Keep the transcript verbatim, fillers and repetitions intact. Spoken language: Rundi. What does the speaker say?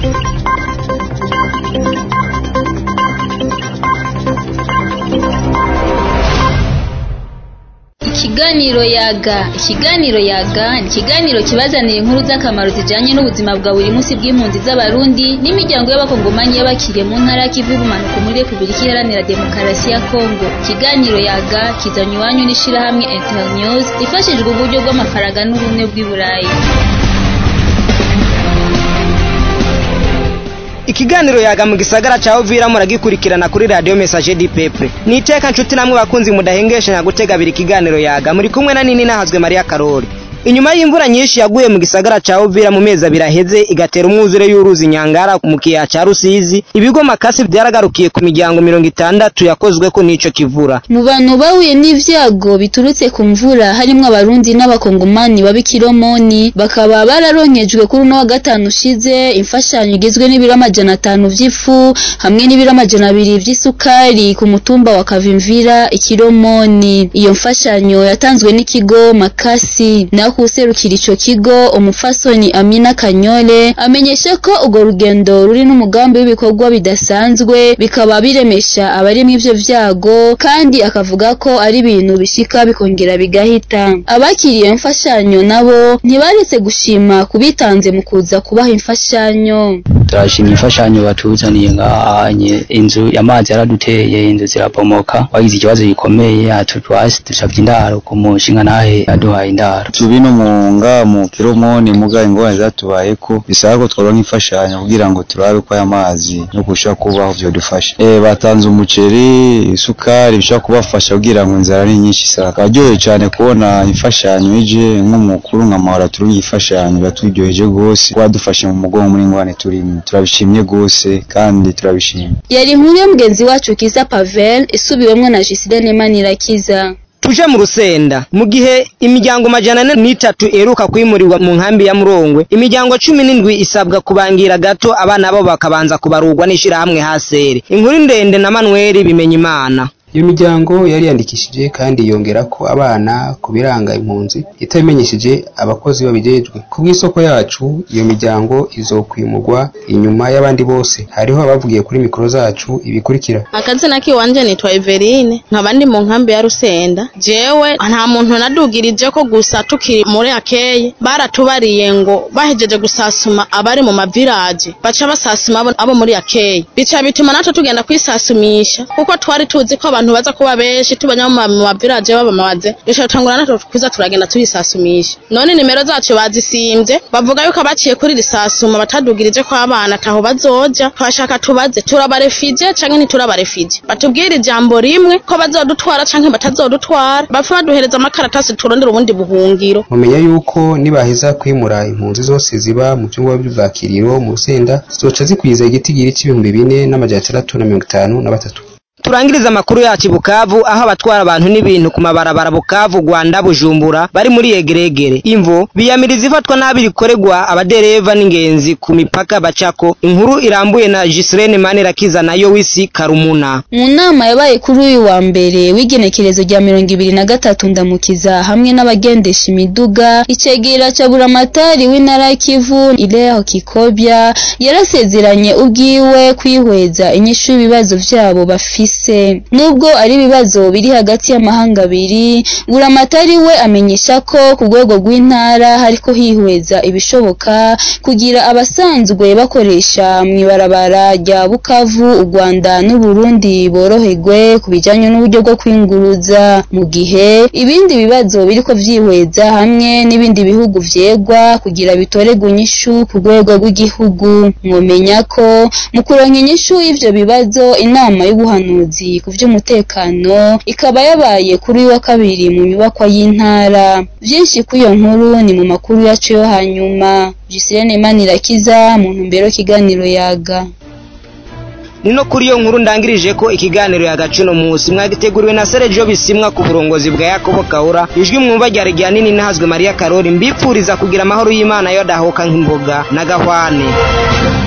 Ikiganiro yaga ikiganiro yaga ni ikiganiro kibazanira inkuru z'akamaro zijanye n'ubuzima bwa buri munsi bw'impunzi z'abarundi n'imiryango y'abakongomanyi y'abakiriye mu ntara y'Kivu y'ubumanuko muri Republika Iharanira Demokarasi ya Kongo. Ikiganiro yaga kizanywe iwanyu n'ishirahamwe Internews rifashijwe uburyo bw'amafaranga n'ubumwe bw'i Burayi. Ikiganiro yaga mu gisagara ca Uvira muragikurikirana kuri Radio Message du Peuple. Niteka nshuti namwe bakunzi mudahengesha gutega biri ikiganiro yaga muri kumwe na nini nahazwe Maria Karori. Inyuma y'imvura nyinshi yaguye mu gisagara ca Uvira mu mezi abiraheze igatera umwuzure y'uruzi Nyangara mu kiya ca Rusizi, ibigo makasi byaragarukiye ku miryango mirongo itandatu yakozwe ko nico kivura. Mu bantu bahuye n'ivyago biturutse ku mvura harimo abarundi n'abakongomani babikiromoni bakaba bararonkejwe kuri no wa gatanu ushize imfashanyo igizwe n'ibiro amajana atanu vy'ifu hamwe n'ibiro amajana abiri vy'isukari ku mutumba wa Kavimvira ikiromoni. Iyo mfashanyo yatanzwe n'ikigo makasi na kuserukira ico kigo umufasoni Amina Kanyole amenyesha ko ugo rugendo ruri n'umugambi w'ibikorwa bidasanzwe bikaba biremesha abari mu ivyo vyago kandi akavuga ko ari ibintu bishika bikongera bigahita. Abakiriye imfashanyo nabo ntibaretse gushima kubitanze mu kuza kubaha imfashanyo. Turashimye imfashanyo batuzaniye ngahanye inzu yamazi yaraduteye inzu zirabomoka wagize ikibazo gikomeye atutwasi dusavye indaro ku mushinga nahe yaduhaye indaro. Bino munga mu kiromoni muga ingorane zatubayeko bisaba ko tworonka imfashanyo kugira ngo turabe ko amazi no gushaka kubaho byo dufasha. Eh batanze umuceri isukari bishaka kubafasha kugira ngo inzara ni nyinshi saka. Karyoye cyane kubona imfashanyo ije nk'umukuru nkamara turi imfashanyo batujyoheje gose kwadufasha mu mugongo muri ngwane turi turabishimye gose kandi turabishimye. Yari nkuru mugenzi wacu Kiza Pavel isubiwemwe na Gisidene Manirakiza. Tuje mu Rusenda mu gihe imiryango majana n'itatu eruka kwimurirwa mu nkambi ya Murongwe, imiryango cumi n'indwi isabwa kubangira gato abana babo bakabanza kubarurwa n'ishira hamwe hasere. Inkuru ndende na Manuel Bimenya Imana. Iyo miryango yari yandikishije kandi yongera ko abana kubiranga impunzi itabimenyesheje abakozi babijejwe. Ku bw'isoko yacu iyo miryango izokwimurwa inyuma y'abandi bose. Hariho abavugiye kuri mikoro zacu ibikurikira. Akazina kiwanje nitwa Everine nkabandi mu nkambi ya Rusenda. Jewe nta muntu nadugirije ko gusa tukiri muri akeye baratubariye ngo bahejeje gusasuma abari mu mavirage baca basasuma abo muri akeye. Bica bituma natwe tugenda kwisasumisha kuko twari tuzi ko abantu baza kuba benshi tubanya mu maviraje babamaze bisha tangura natwe kuza turagenda turisasumisha. None nimero zacu bazisimbye bavuga yuko abaciye kuri risasuma batadugirije ko abana taho bazoja twashaka tubaze turabarefije canke ntiturabarefije batubwira ijambo rimwe ko bazodutwara canke batazodutwara bapfa baduhereza amakaratasi turondera ubundi buhungiro. Mumenya yuko nibaheza kwimura impunzi zose ziba mu byumba by'ubwakiriro mu Rusenda zoca zikwiza igitigiri c'ibihumbi bine n'amajana atandatu na mirongo itanu na batatu. Turangiriza makuru yacu Bukavu aho abatwara abantu n'ibintu ku mabarabara Bukavu Rwanda Bujumbura bari muri yegeregere. Imvo biyamiriza ifatwa nabi rikoregwa abadereva n'ingenzi ku mipaka bacako. Inkuru irambuye na Gislene Manirakiza nayo wisi Karumuna. Mu nama yabaye kuri uyu wa mbere w'igenekerezo rya mirongo ibiri na gatatu ndamukiza hamwe n'abagendesha imiduga icegera ca buramatari w'intara Kivu Ileho Kikobya yarasezeranye ubwiwe kwihweza inyishu ibibazo vyabo bafise. Nubwo ari ibibazo biri hagati y'amahanga abiri, buramatari we amenyesha ko ku rwego rw'intara hariko hihweza ibishoboka kugira abasanzwe bakoresha mwibarabara rya Bukavu u Rwanda n'u Burundi boroherwe kubijanye n'uburyo bwo kwinguruza, mu gihe ibindi bibazo biriko vyihweza hamwe n'ibindi bihugu vyegwa kugira bitoregwe inyishu ku rwego rw'igihugu. Mwomenya ko mu kuronka inyishu y'ivyo bibazo inama y'ubuhanuzi ku vy'umutekano ikaba yabaye kuri wa kabiri mu nyubakwa y'intara. Vyinshi kuyo nkuru ni mu makuru yacu yo hanyuma. Gislene Manirakiza mu ntumbero kiganiro yaga. Nino kuri yo nkuru ndangirije ko ikiganiro yagacuno musi mwagiteguriwe na Sergio Bisimwa ku burongozi bwa Yakobo Kaura. Ijwi mwumva rya rya nini nahazwe Maria Karori mbipfuriza kugira amahoro y'Imana yo dahoka nk'imboga na gahwane.